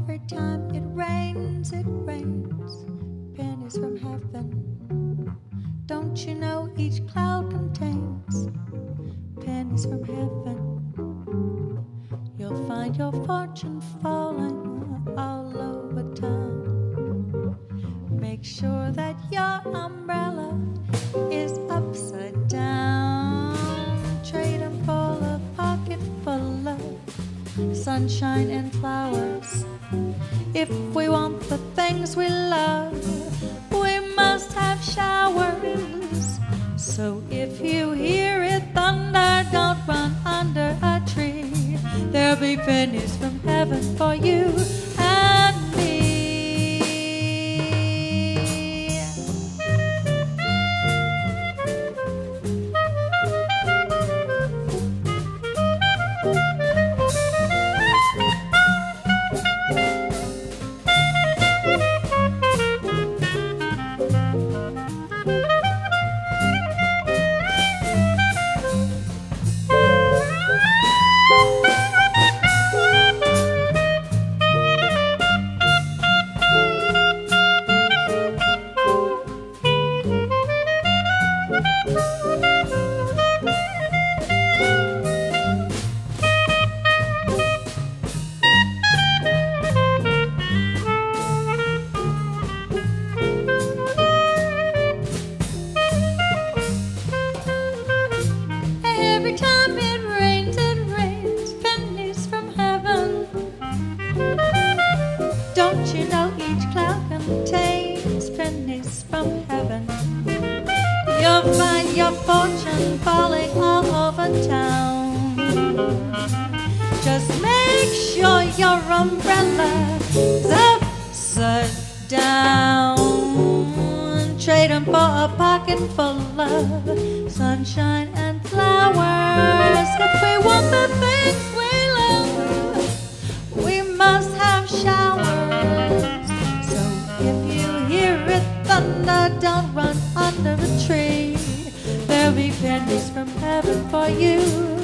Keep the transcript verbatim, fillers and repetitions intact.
Every time it rains, it rains pennies from heaven. Don't you know each cloud contains pennies from heaven? You'll find your fortune falling all over town. Make sure that your umbrella is upside down. Trade 'em for a pocket full of sunshine and flowers. If we want the things we love, we must have showers. So if you hear it thunder, don't run under a tree. There'll be pennies from heaven for you and me. Every time it rains, it rains pennies from heaven. Don't you know each cloud contains pennies from heaven? You'll find your fortune falling all over town. Just make sure your umbrella is upside down. Trade 'em for a pocket full of sunshine and flowers. If we want the things we love, we must have showers. So if you hear it thunder, don't run under a tree. There'll be pennies from heaven for you